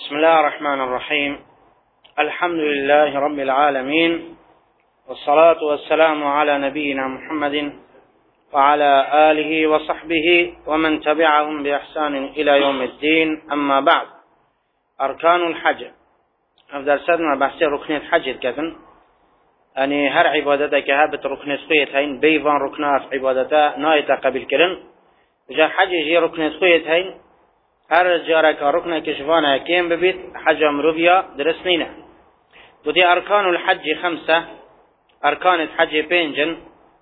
بسم الله الرحمن الرحيم. الحمد لله رب العالمين، والصلاة والسلام على نبينا محمد وعلى آله وصحبه ومن تبعهم بإحسان إلى يوم الدين. أما بعد، أركان الحج. أفضل درسنا بحث ركن الحج كذن أني هر عبادتك هابت ركن سخيتين بيفان ركنات عبادتا نايتا قبل كرن جا حج جي ركن سخيتين هر جارك ركن كشفانا كيم ببيت حج مروفيا درسنينا. ودي أركان الحج 5. أركان الحج بينجن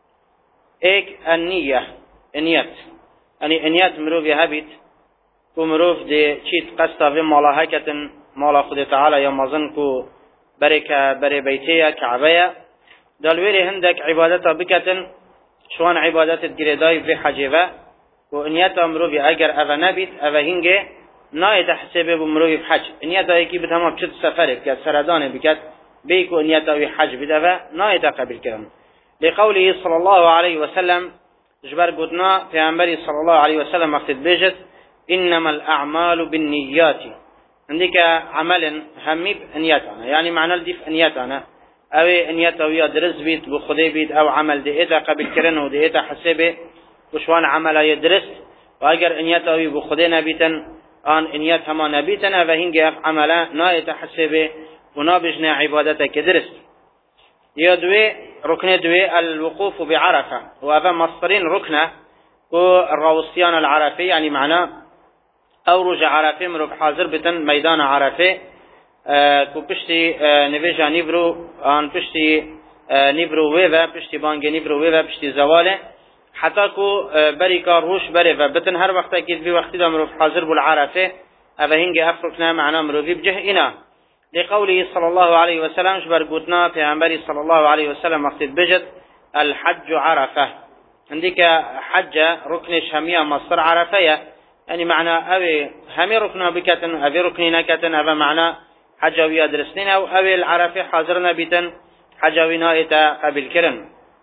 ايك النية انيات اني انيات مروفيا هبيت ومروف دي چيت قصة في مالا هكتن مالا خود تعالى يمازنكو بري بيتيا كعبية دالويري هندك عبادتا بكتن شوان عبادات الجريداي في حجيبه وانيات مروفي اگر اوه نبيت اوه هنگه نايت حسابه بمروفي بحج انيات ايكي بتمام بشت سفره بكت سردانه بكت بيكو انيات اوه حج بدوه نايت قبل كرم لقوله صلى الله عليه وسلم جبر قدنا في أنبري صلى الله عليه وسلم وقت بيجت إنما الأعمال بالنيات عندك عمل همي بنياتنا يعني معنى الدف نياتنا أو نيات أو يدرس بيت بخدي بيت أو عمل ديتا قبل كرنه وديتا حسبه وشوان عمل يدرس وأجر نيات أو بخدينا بيتن أن نيات هما نبيتنا فهنج عملا نايت حسبه ونابجنا عبادتك درس. يدوي ركن دوي الوقوف بعرفة وهذا مصدرين ركنه والروسيان العرفي يعني معناه أوروج عرفة مروب حاضر بتن ميدان عرفة كو بشتي نفيجا نيبرو آن بشتي نيبرو ويفا بشتي بانج نيبرو ويفا بشتي زواله حتى كو بريكا روش بريفا بتن هر وقت اكيد في وقت دا مروب حاضر بالعرفة هذا هنجي أفرقنا معناه مروبي بجه إنا لقوله صلى الله عليه وسلم جبر قوتنا في أنبري صلى الله عليه وسلم وقت بجد الحج عرفة عندك حج ركن شمية مصر عرفية يعني معنى أبي همي ركنا بكتن أبي ركننا كتن أبا معنى حجوية درسنين أو أبي العرفة حاضرنا بيتن حجوينا إتا قبل كرن.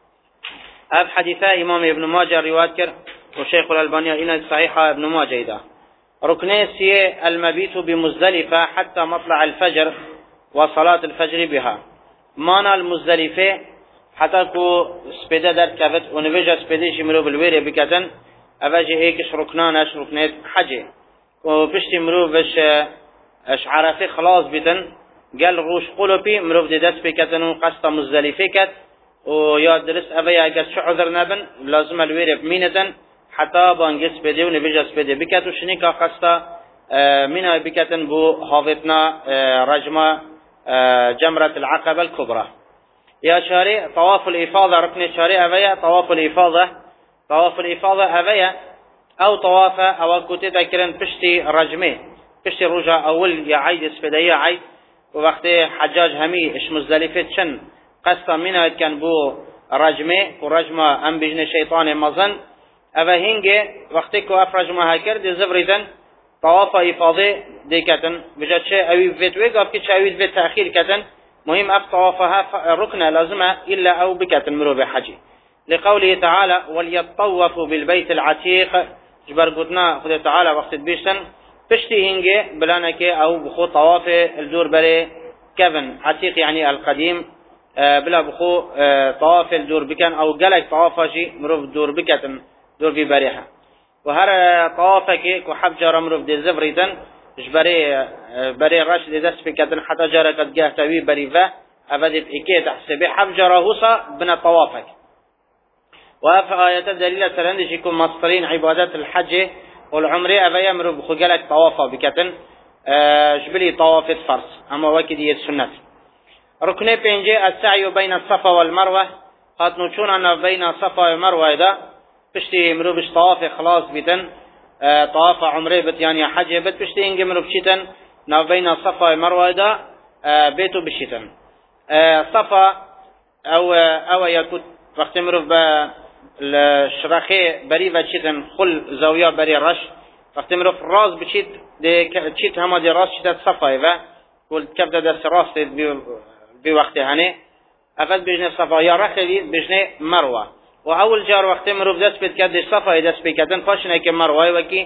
أب حديثة إمام ابن ماجه رواية كر وشيخ الألباني إن صحيحة ابن ماجه إذا ركني سي المبيت بمزدلفة حتى مطلع الفجر وصلاة الفجر بها مانا المزدلفة حتى كو سبيدا در كفت ونفجة سبيديش مرو بالويري بكتن أفاجي ايكش ركنانش ركنات حجي وبشتي مرو بش عرفي خلاص بيتن قال روش قلوبي مرو بدي دست بكتن وقصة مزدلفة كت ويا درس أفايا قد شو عذر نبن لازم الويري بمينتن حتى بانجس بده ونبيجس بده بكتو شنيكا قصة منها بكتن بو حافظنا رجمة جمرة العقبة الكبرى. يا شارع طواف الإفاضة ركن شارع أبيا طواف الإفاضة أبيا أو طواف أو كنت ذكرن بشتي رجمة بشتي رجع أول يا عيد اسفدية عيد ووقت حجاج همي إش مزدلفة شن قصة منها كان بو رجمة ورجمة أم بجن شيطان مظن أبا هنگه وقتی که افرج ما کرد زبریدن طواف إفاضه دیکتن بجد چه اوی فتوی قاب که چه اوی فت تأخیر کتن مهم اف طوافها ركنه لازمه إلا أو بكتن مرو بحجي لقوله تعالى وليطوفوا بالبيت العتيق جبر قدنا خد تعالى وقت بيشتن بشتي هنگه بلانك أو بخو طواف الدور بري كفن عتيق يعني القديم بلا بخو طواف الدور بكن أو قلق طوافه مرو الدور بكتن دور في بريحة وهر طوافك كحب جار مروف دي زفريدن بري رش دي دست بكتن حتى جارة قد جاه تاوي بريفا أفادت إكي تحسبه حب جارة هوصا بنا طوافك. وفي آيات الدليل سرندش يكون مصدرين عبادات الحج والعمرة أفا يمرو بخجلك طوافا بكتن جبلي طواف فرس أما وكدي السنة. ركني بينجي السعي بين الصفا والمروة قد نوشون بين الصفا والمروة إذا بشتي مرو بش طواف خلاص بيتن طواف عمره بت يعني حج بت بشتي إنج مرو بشيتن ناو بين صفا ومروة دا بيتو بشيتن صفا أو يكون وقت مرو بالشرخي بري بشيتن خل زاوية بري رش وقت مرو راس بشيت دي شيت هما دي راس شيتت صفا إذا قلت كبدا دا سراس بوقت هني أفاد بجنة صفا يا رخي بجنة مروة وأول جار وقت مروف دست بيت كده صفا دست بيكتن فاشنا كمروي وكي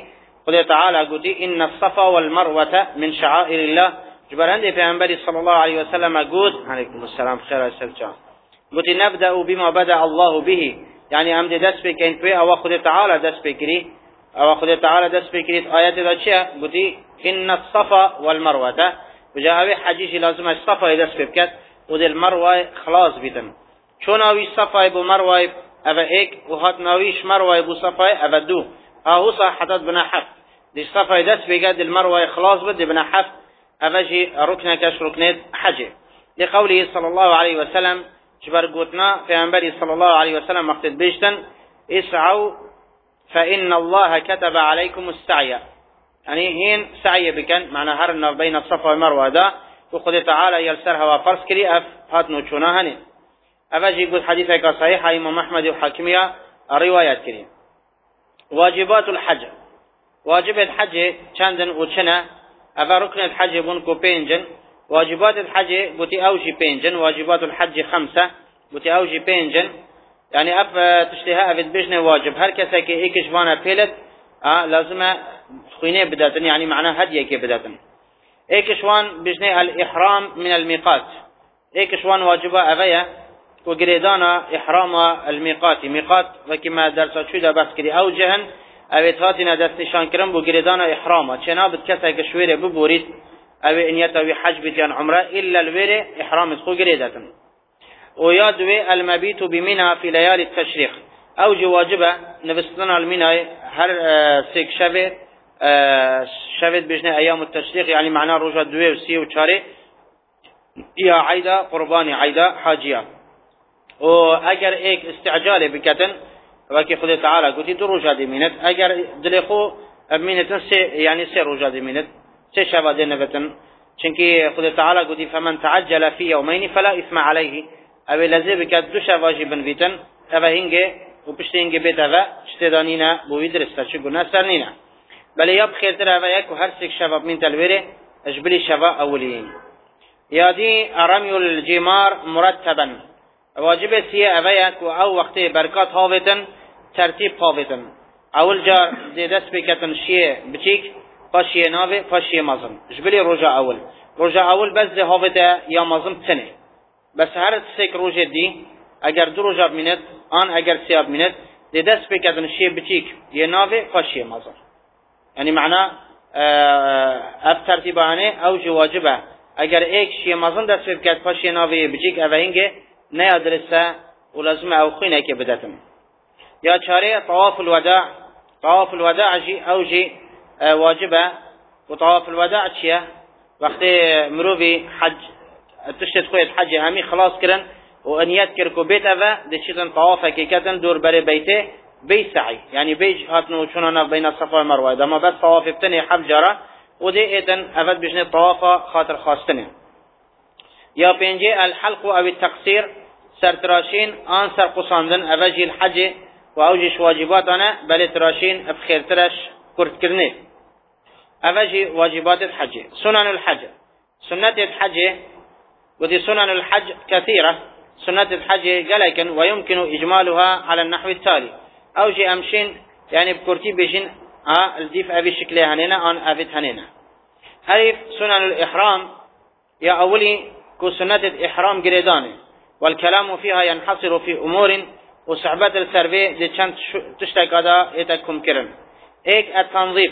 خدا تعالى قوتي إن الصفا والمروة من شعائر الله جبر هندي پیغمبر صلى الله عليه وسلم قوت عليكم السلام خير السلام قوتي نبدأ بما بدأ الله به يعني أمد دست بكين في أو خدا تعالى دست بكري أو خدا تعالى دست بكري آيات ذا شيء قوتي إن الصفا والمروة وجاء حجيج لازم الصفا دست بكت ودي المروة خلاص بيتن چون آوی صفای بو مروای او ایک و هات ناویش مروای بو صفای او دو اهو صحتت بنا حف دی صفای دست بگد المروای خلاص بد بنا حف او جی رکنه کش رکنه حجه لقوله صلى الله عليه وسلم جبر قوتنا في انبري صلى الله عليه وسلم مقتد بيشتن اسعوا فإن الله كتب عليكم السعي يعني هين سعي بكن معنى هرنا بين الصفا والمروه دا وخد تعالى يلسرها وفرس كري اف هات نوچونا هني أفاجي يقول حديثة كصحيحة إمام أحمد وحاكمية الروايات كريم واجبات الحج واجب الحج چندن وچنا أفا ركن الحج بونكو بينجن واجبات الحج بوتي أوجي بينجن واجبات الحج 5 بوتي أوجي بينجن يعني أف تشتهاء في البجن واجب هر كسا كي إيكش وانا بيلت لازم خويني بداتن يعني معناه هدية كي بداتن إيكش وان بجن الإحرام من الميقات إيكش وان واجبا أفايا وقريدانا إحرام الميقات ميقات وكما درسات شويدا بس كري أو جهن أبيتهاتنا دستشان كرم بقريدانا إحراما چنابت كسا كشويري ببوريد أو إن يتوي حج بتيان عمره إلا الويري إحرام خو قريداتا ويادوي المبيت بمنى في ليالي التشريق أو جواجبة نفسنا المنى هر سيك شفت بجنة أيام التشريق يعني معناه رجع دوي وسي وشاري يا عيدا قرباني عيدا حاجيا و اگر ایک استعجال بکتن وکی خدا تعالی گوتی 2 روزه دیمینت اگر دلخو امینتن يعني 3 روزه دیمینت 3 شب دینبتن چونکی خدا تعالی گوتی فمن تعجل في يومين فلا اثم عليه او لازم بکت 2 شب واجبن بیتن او هنگه و پشت هنگه بیت او اشتدانینا بو درست چه گناه سرنینا بل یاب خیرتر او یک هر 6 شب من تلویره اجبلی شب اولین یادی رمي الجمار مرتبا واجب سیه اویک و او وقتی برکات هاویتن ترتیب هاویتن اول جار دست بکتن شیه بچیک پاشیه ناوی پاشیه مازم جبلی روژا اول بس ده هاویت یا مازم تنه بس هر 3 روژه دی اگر 2 روژه بمینت آن اگر 3 بمینت دست بکتن شیه بچیک یه ناوی پاشیه مازم یعنی معنا اف ترتیبانه او جو واجبه اگر ایک شیه مازم دست بکت پاشیه ناوی بچیک اوهنگه نه درسته ولازم او خوینه که بدتم یا چاره طواف الوداع جی او جی واجبه و طواف الوداع چیه وقتی مروی حج تشتت خویت حج همی خلاص کرن و انیت کرکو بیت اوه دشتن طواف حقیقتا دور بر بیته بی سعی یعنی بی هاتنو چونانا بین الصفا و مروه دما بس طواف ابتنی حب جاره و دی ایتن اول بجنه طواف خاطر خواستنه یا پنجه الحلق او التقصير سرتراشين آن سرقصاندن اوجی الحج و اوجش واجبات آنه بل تراشين افخيرترش كرت كرنه اوجی واجبات الحج سنن الحج سنة الحج ودي سنن الحج كثيرة سنة الحج قلقا ويمكن إجمالها على النحو التالي اوجي امشين يعني بكرتي بيجين الديف ابي شكلها هنينا آن افت هنينا الف سنن الإحرام يا أولي كو سنة الإحرام قريداني والكلام فيها ينحصر في أمور وصحبة السربي دي چند تشتك هذا يتكم كرن ايك التنظيف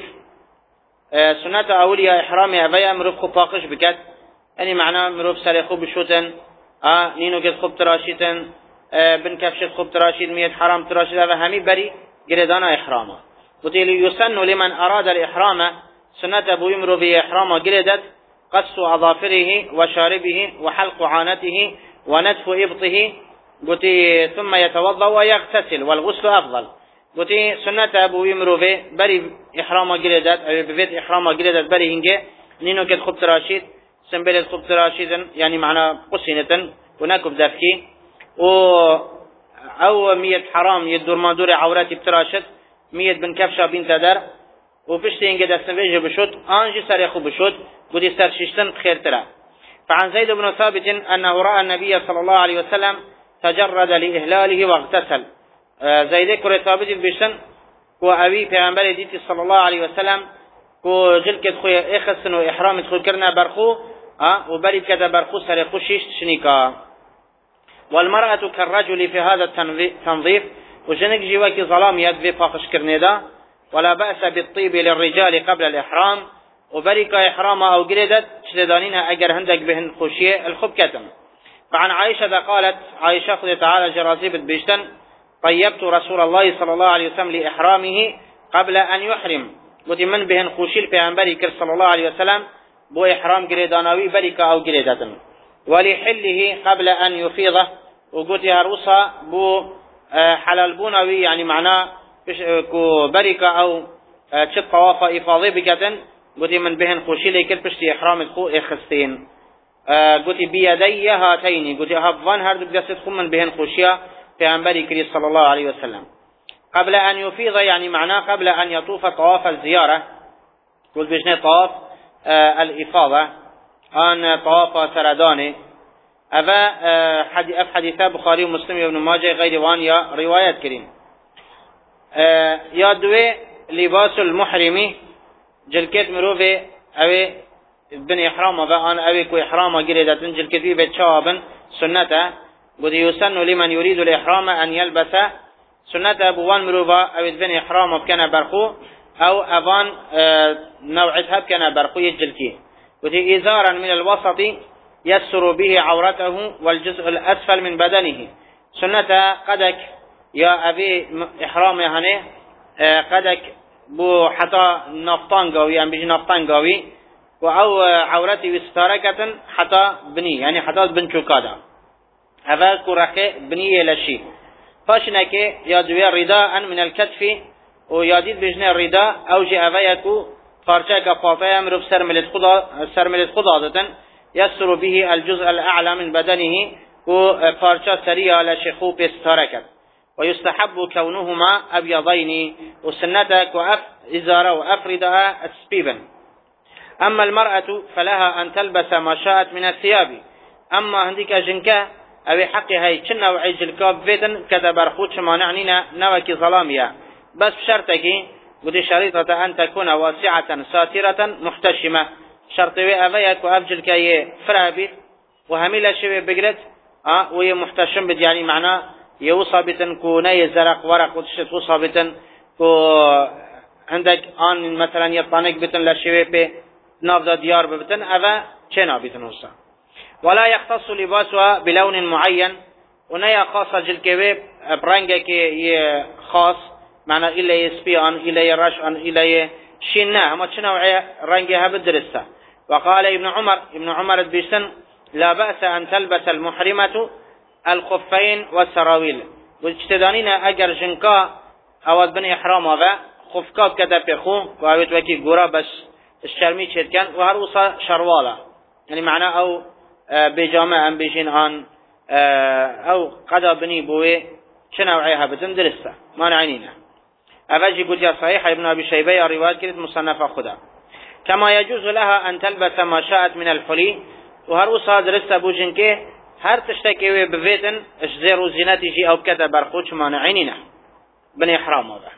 سنة أولي إحرامي أبايا مروف خوب باقش بكت يعني معناه مروف سالي خوب بشوتن نينو قد خوب تراشيتن بن كفشت خوب تراشيت ميت حرام تراشيت هذا همي بري قريدانا إحراما وتيلي يسن لمن أراد الإحرام سنة أبو يمرو في إحراما قريدت قص أظافره وشاربه وحلق عانته ونتف إبطه قلت ثم يتوضأ ويغتسل والغسل أفضل قلت سنة أبو يمرو في بري إحرام قلدت بفيت إحرام قلدت بري هنجي نينو كد خبت راشد سنبلت خبت راشدا يعني معنا قسنة وناكب دفكي أو 100 حرام يدور ما دور عوراتي بتراشد 100 بن كفشة بنت در وفشتي إنجد السنبيج بشوت آنجي سر يخو بشوت قد سر ششتن خير ترى فعن زيد بن ثابت أنه رأى النبي صلى الله عليه وسلم تجرد لإهلاله واغتسل زيد كرة ثابت بشتن كو أبي پیغمبر ديتي صلى الله عليه وسلم كو جلكت خويا إخسن وإحرام تخل كرنا برخو وبريد كده برخو سرقو شيش شنيكا. والمرأة كالرجل في هذا التنظيف وجنك جواكي ظلام يدفي فاقش كرنيدا. ولا بأس بالطيب للرجال قبل الإحرام وبريك إحرام أو قردت شدانينها أجر هندك بهن خوشية الخب كتم. فعن عائشة قالت عائشة قد تعالى جرازيبت بيشتن طيبت رسول الله صلى الله عليه وسلم لإحرامه قبل أن يحرم قلت من بهن خوشيل بيعنبري صلى الله عليه وسلم بو إحرام قرداناوي بريك أو قردت ولحله قبل أن يفيضه وقلت يا روسا بو حلال بوناوي يعني معناه كو بريكة أو تشط طوافة إفاضي بكتن قلت من بهن خوشيلي كل بشتي إحرام الخو إخستين قلت بيدي هاتين قلت هبضان هرد بقصد خم من بهن خوشيا في أنبري كريم صلى الله عليه وسلم قبل أن يفيض يعني معناه قبل أن يطوف طواف الزيارة قلت بجنة طواف الإفاضة أن طواف سرداني أفا حديثة بخاري ومسلم وابن ماجه غير وان يا روايات كريم يا دوي لباس المحرمي جلكت مروفي اوي بن احرام وان اوي كو احرام قردت جلكت بي بتشابن سنته قد يسن لمن يريد الاحرام ان يلبس سنته بوان مروفا اوي بن احرام بكنا برخو او ابان نوعتها بكنا برخو يجلكي قد ازارا من الوسط يسر به عورته والجزء الاسفل من بدنه سنته قدك يا أبي إحرام هني قدك بو حتى نفطان قوي يعني بيجي نفطان قوي أو عورتي وستاركة حتى بني يعني حتى بنشو كذا هذا كرخة بنية لشيء فاشنك يا دوي رداء من الكتف وياديد بيجنا الرداء أو جاء أبيكو فارشة كفافية مرف سرملت خضادة يسر به الجزء الأعلى من بدنه وفارشة سريعة لشيخو بستاركة ويستحب كونهما أبيضين وسنتك إزارة وأفردها أسبيبا. أما المرأة فلها أن تلبس ما شاءت من الثياب. أما عندك جنكا أبي حقها يتشنى وعيج الكاب فيتن كتبرخوش ما نعنينا نوكي ظلامية بس بشرطك قد شريطة أن تكون واسعة ساترة محتشمة شرطي أبيك وأبجلك فرابي وهميلا شوي بقرد وهي محتشم بد يعني معناه يوصابتن كو ناي زرق ورق وتشت وصابتن كو عندك آن مثلا يطانك بتن لشوي بي نافذة ديار بتن أفا چنا بتن وصا ولا يختص لباسها بلون معين وناي خاصة جلكوي برنجك خاص معنى إلا يسبيان إلا يرشان إلا شنا هما چنا رنجها بالدرسة. وقال ابن عمر بيسن لا بأس أن تلبس المحرمة الخفين والسراويل واجتدانين أجر جنكا أود بني إحرام هذا خفكاب كده بيخو وعويت وكي قرى بس الشرمي شد كان وهروصا شروالا يعني معناه أو بجامع أم بيجين عن أو قدا بني بوي شنوعيها بتندرسة ما نعنينا أفاجي قلت يا صحيح ابن أبي شيبة رواية كانت مصنفة خدا. كما يجوز لها أن تلبس ما شاءت من الحلي وهروصا درسة بوجنكي هر تشتكي بفيتن اشزيرو زيناتي جي او كذا برخوش مانعيننا بني احرام هذا.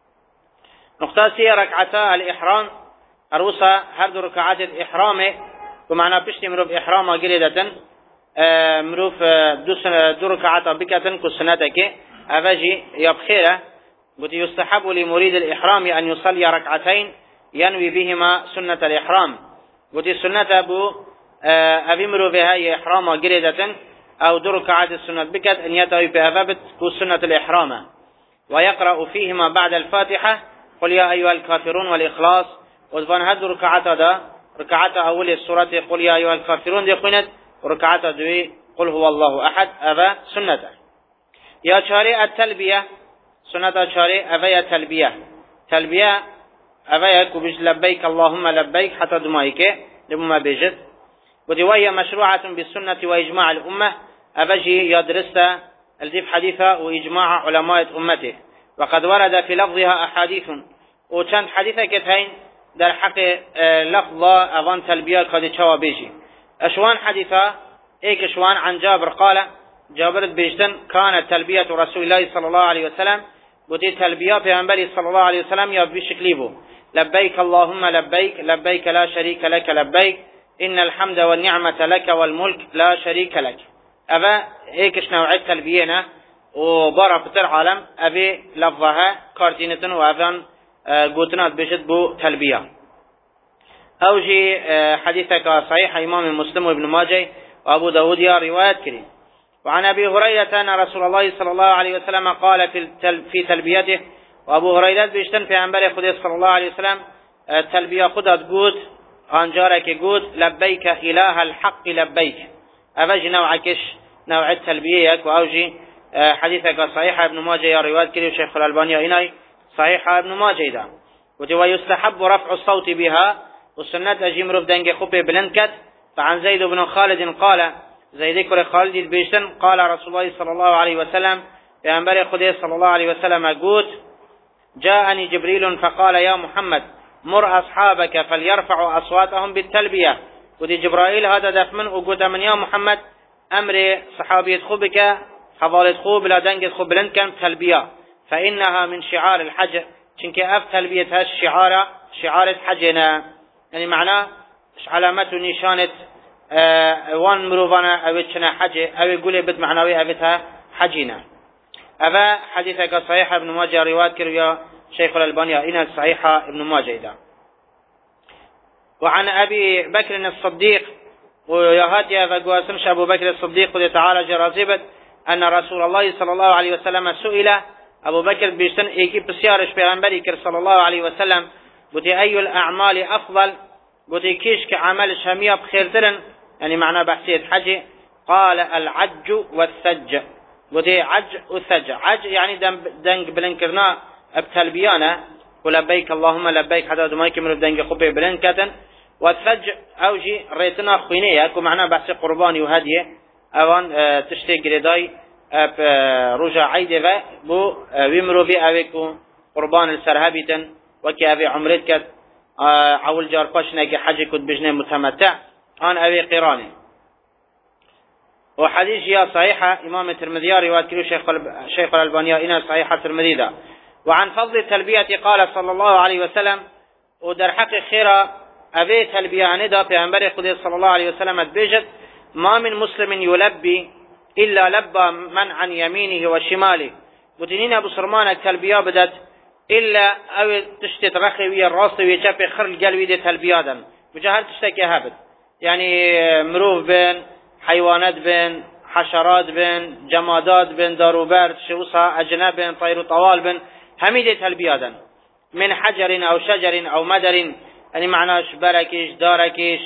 نقطة سي ركعتا الإحرام أروسا هر دو ركعات الإحرام ومعنا بشتي مروف إحرام قريدة مروف دو ركعات بكتن كسنتك أفاجي يبخيرة قلت يستحب لمريد الإحرام أن يصلي ركعتين ينوي بهما سنة الإحرام قلت السنة أبو أبي مروف هاي إحرام قريدة أو دو ركعات السنة بكت أن يتوي بها سنة الإحرام ويقرأ فيهما بعد الفاتحة قل يا أيها الكافرون والإخلاص وذبان هدو ركعتا دا ركعتا أول السورة قل يا أيها الكافرون دي قنت وركعتا دوي قل هو الله أحد أبا سنة يا شارع التلبية سنة شارع أبا تلبية أبا يكبش لبيك اللهم لبيك حتى دمائك لبما بيجد وهي مشروعة بالسنة وإجماع الأمة أبجي يدرس الذي حديثة وإجماع علماء أمته وقد ورد في لفظها أحاديث وكان حديثة كتين در حق لفظة أظن تلبية قد شوابيجي أشوان حديثة أشوان عن جابر قال جابر بيجتن كانت تلبية رسول الله صلى الله عليه وسلم گوتی تلبیه پیامبری صلی الله علیه وسلم یا به شکلی بو لبیک اللهم لبیک لبیک لا شریک لك لبیک ان الحمد والنعمة لك والملك لا شريك لك. أبا هيكش نوعية تلبية وبرا بتر عالم أبي لفظها كارتينة وأذن قوتنات بشد بو تلبية. أوجي حديثك صحيح إمام مسلم وابن ماجه وأبو داود يا رواية كريم. وعن أبي هريرة أن رسول الله صلى الله عليه وسلم قال في تلبيته وأبو هريرة بيشتن في أنبار خدي صلى الله عليه وسلم تلبية خدت قوت أنجارك قوت لبيك إله الحق لبيك. أفج نوعكش نوع التلبية وأوجي حديثك صحيح ابن ماجه يا رواية كريم شيخ الألباني إناي صحيح ابن ماجه ده. ويستحب رفع الصوت بها والسنة أجيم رب دنج خبه بلندكت. فعن زيد بن خالد قال زيد كر خالد بيشتن قال رسول الله صلى الله عليه وسلم بأنبار خدي صلى الله عليه وسلم قوت جاءني جبريل فقال يا محمد مر أصحابك فليرفعوا أصواتهم بالتلبية. ودي جبرائيل هذا دفمن وقود من يا محمد أمر صحابي خبك حضارة خوب لا دنج خوب بلند كان تلبية فإنها من شعار الحج شنك أف تلبية شعار حجنا يعني معناه علامة نشانة وان مروفانا أو تشنا حج أو يقول بد معنوي أبتها حجنا. أبا حديثك صحيح ابن ماجه رواية كريا شيخ الألباني إن الصحيحة ابن ماجه ده. وعن أبي بكر الصديق ويهاتي فقواسمش أبو بكر الصديق قد تعالى جرازبت أن رسول الله صلى الله عليه وسلم سئل أبو بكر بيشتن إيكي بسيارش بيغنبري صلى الله عليه وسلم قلت أي الأعمال أفضل قلت كيش كعمل شمية بخيرترن يعني معنى بحثية حج قال العج والثج قلت عج والثج عج يعني دنق بلنكرنا بتلبيانا ولبيك اللهم لبيك حتى دمائك من دنق خبه بلنكتن والثج أوجي ريتنا خوينية كو معنى بحثي قرباني وهديه اوان تشتي گردای رجا عیده بو ویمرو بی اویکو قربان السرهبیتن وکی اوی عمرت کد اول جار پاشنه که حج کد بجنه متمتع آن اوی قرانه. وحديث يا صحيحة إمام الترمذي رواية كيلو شيخ الألباني إن صحيحة الترمذي ده. وعن فضل التلبية قال صلى الله عليه وسلم ودر حق خيرا أبي تلبية ندا بأنبري خدي صلى الله عليه وسلم اتبجت ما من مسلم يلبي إلا لبى من عن يمينه وشماله. وتنين أبو سرمان التلبية بدت إلا أو تشتت رخوية الراس ويشاف خر القلبي دي تلبية دم وجهل تشتكي هابد يعني مروف بين حيوانات بين حشرات بين جمادات بين داروبر شوصة أجناب بين طير طوال بين هميدة تلبية دم من حجر أو شجر أو مدر يعني معناش بركيش داركيش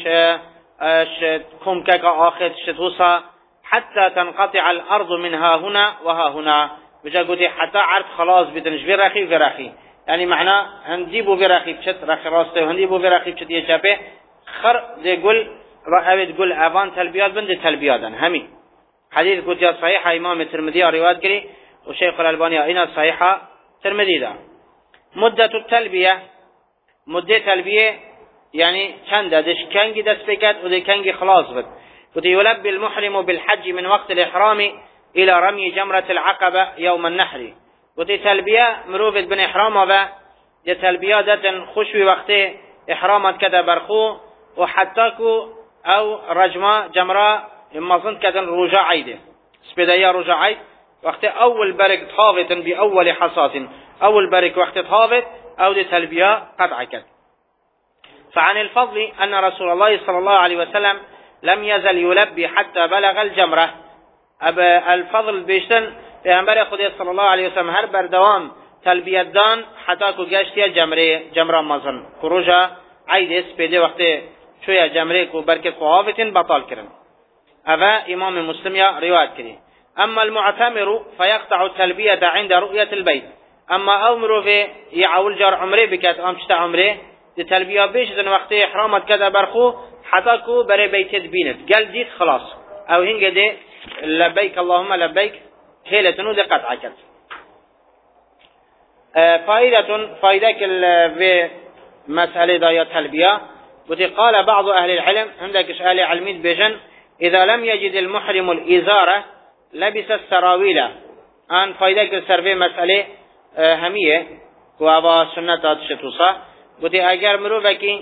كمكك آخر شتوصة حتى تنقطع الأرض منها هنا وها هنا بجا قلت حتى عرض خلاص بتنش في رخي في رخي يعني معناه هنديبو في رخي بشت رخي راسته وهنديبو في رخي بشت يشابه خر دي قل رأي تقول أفان تلبيات بند تلبيات همي حديث قلت يا صحيحة إمام الترمذي رواية كري وشيخ الألباني إن صحيحة ترمذي ده. مدة التلبية مدة تلبية يعني كان دش كانجي دسبكت ودي كانجي خلاص بد ودي يلبي المحرم بالحج من وقت الإحرام إلى رمي جمرة العقبة يوم النحر. ودي تلبية مروفت بن إحرامه دي تلبية داتن خشوي وقت إحرامت كده برخو وحتاكو أو رجمة جمرة إما ظن كده رجاع عيده سبدايا رجاع عيد وقت أول برك تحافظ بأول حصاص أول برك وقت تحافظ أو دي تلبية قطع كده. فعن الفضل أن رسول الله صلى الله عليه وسلم لم يزل يلبي حتى بلغ الجمرة. الفضل بيشتن پیامبر خدا صلى الله عليه وسلم هر بردوام تلبیت دان حتی کو گشتی جمره مزن خروجا عید اسپیده وقت شویا جمره کو برکت قوافتن بطال کرن. هذا امام مسلم يا روایت کری. اما المعتمر فيقطع التلبية عند رؤية البيت. اما امرو في يعول جار عمره بكات امشت عمره دي تلبية بيش دن وقت احرامت كذا برخو حتی کو برای بیت بینت قال ديت خلاص او هنگه دي لبيك اللهم لبيك هيلتنو دي قطع كت. فائدة في مسألة داية تلبية قال بعض أهل العلم عندك أهل علمين بيجن إذا لم يجد المحرم الإزارة لبس السراويل. أن فائدة السرفي مسألة همية كوابا سنة تشتوصا قلت اگر مروفكي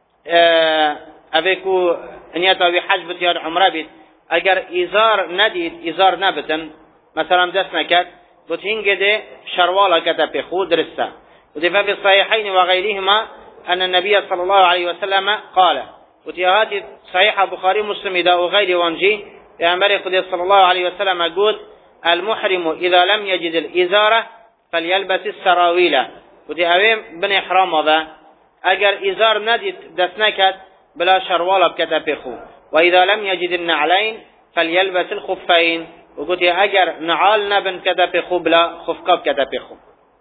ابيكو نيتا بحج بتيار عمره بيت اگر ازار ندید ازار نبتن مثلا دست نكت قلت هنگده شروالا كتا بخو درسته قلت ففي الصحيحين وغيرهما أن النبي صلى الله عليه وسلم قال قلت هذه صحيحة بخاري مسلم إذا وغير وانجي يعني صلى الله عليه وسلم قلت المحرم إذا لم يجد الإزارة فليلبس السراويل قلت أوين بن إحرام هذا أجر إزار نديت دسنكت بلا شروال بكتا بخو وإذا لم يجد النعلين فليلبس الخفين وقلت أجر نعال نبن كتا بخو بلا خفكاب كتا بخو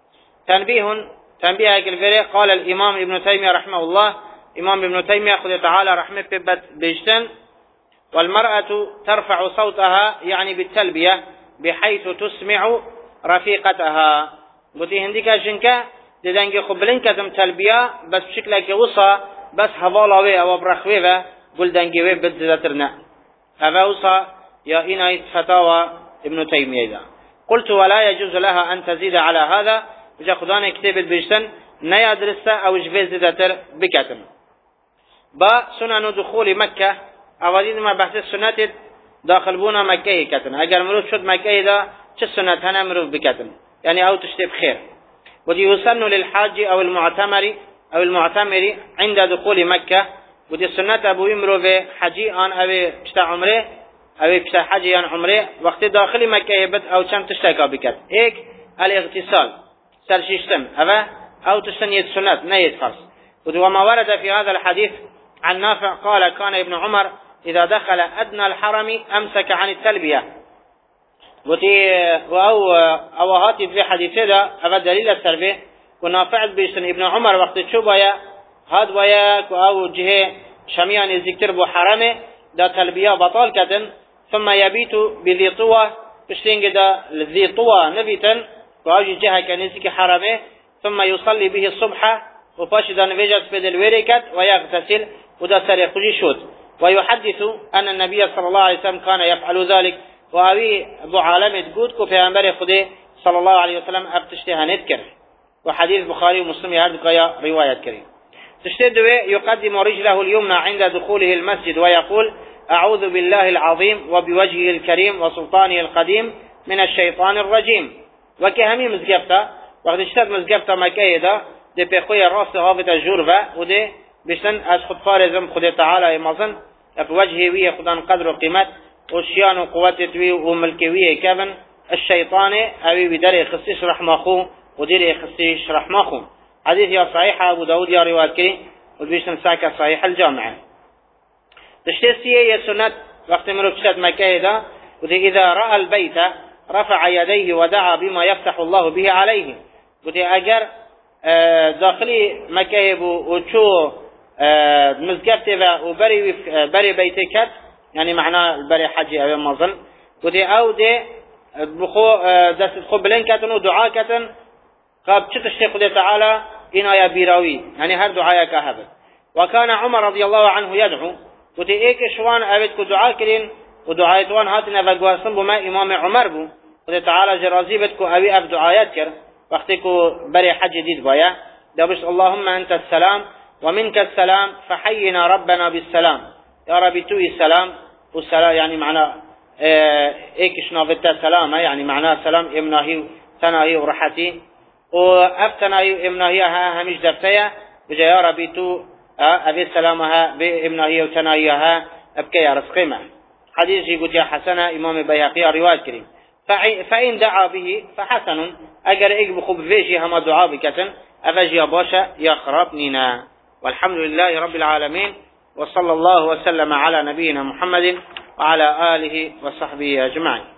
تنبيه الفريق قال الإمام ابن تيمية رحمه الله إمام ابن تيمية خذ تعالى رحمه بيجتن والمرأة ترفع صوتها يعني بالتلبية بحيث تسمع رفيقتها قلت هنديك جنكا دنجي خبلين كتم تلبية بس بشكل وصى بس هوالاوي أو برخوي قل دنجي وي بدزترنا هذا وصى يا إنايت فتاوى ابن تيمية إذا قلت ولا يجوز لها أن تزيد على هذا وجا خدانا كتاب البيجتن نيا درسة أو جفيز زتر بكتم با سنن دخول مكة أولين ما بحث السنة داخل بونا مكة كتن أجر مروف شد مكة دا چه سنة هنا مروف بكتن يعني أو تشتب خير ودي يسن للحاج أو المعتمر عند دخول مكة ودي السنة أبو مروف حجي آن أو بشتا عمره أو بشتا حجي آن عمره وقت داخل مكة يبت أو چم تشتكا بكت هيك الاغتسال سرشيشتن أو تشتنية سنة نية فرس وما ورد في هذا الحديث عن نافع قال كان ابن عمر إذا دخل أدنى الحرم أمسك عن التلبية أو هاتي في حديث هذا هذا دليل التربية ونافع بيشتن ابن عمر وقت تشوبايا هاد وياك أو جهة شميان الذكر بحرمه دا تلبية بطال كتن ثم يبيت بذي طوى بشتين دا ذي طوى نبيتا وأوجي جهة كنزك حرمه ثم يصلي به الصبح وباش دا نفجت بدل وركت ويغتسل ودا سري خجي شوت ويحدث أن النبي صلى الله عليه وسلم كان يفعل ذلك وأبي أبو عالم تقودك في أنبار خده صلى الله عليه وسلم أبتشتها نذكر وحديث بخاري ومسلم يهدك رواية كريم تشتد يقدم رجله اليمنى عند دخوله المسجد ويقول أعوذ بالله العظيم وبوجهه الكريم وسلطانه القديم من الشيطان الرجيم وكهمي مزقفتا وقد اشتد مزقفتا مكايدا دي بخوي الراس غافت الجورفة ودي بشتن از خود فارزم خود تعالى يمازن بوجهه ويه خدان قدر وقيمت وشيان وقوته ويه وملكويه كابن الشيطان أبي بدري خصيش رحمخو وديري خصيش رحمخو حديث يا صحيحة أبو داود يا رواية كريم وبيشتن ساكا صحيح الجامعة تشتسيه يا سنة وقت مربشت مكايدا ودي إذا رأى البيت رفع يديه ودعا بما يفتح الله به عليه ودي أجر داخلي مكايب وشو مزقفته وبري بيتكت يعني معناه بري حجي أو مظن ودي أو دي بخو دست خبلين كتن ودعاء كتن قاب تشتشتي قد تعالى إنا يا بيراوي يعني هر دعاء كهذا وكان عمر رضي الله عنه يدعو ودي إيك شوان أبدك دعاء كرين ودعايتوان هاتنا فقواسن بما إمام عمر بو قد تعالى جرازي بدكو أبي أب دعايات كر وقتكو بري حج جديد بايا دابش اللهم أنت السلام ومنك السلام فحينا ربنا بالسلام يا ربي توي السلام والسلام يعني معناه ايكش نافتا سلامة يعني معناه سلام امناهي تناهي ورحتي وافتناهي امناهي ها همش دفتيا بجا يا ربي تو ابي سلامها بامناهي وتناهيها ابكي يا رزقيمه حديث يقول يا حسنه امام البيهقي روايه كريم فإن دعا به فحسن أجر إجب خب فيجي هما دعا بكتن أفجي باشا يا خراب نينا والحمد لله رب العالمين وصلى الله وسلم على نبينا محمد وعلى آله وصحبه أجمعين.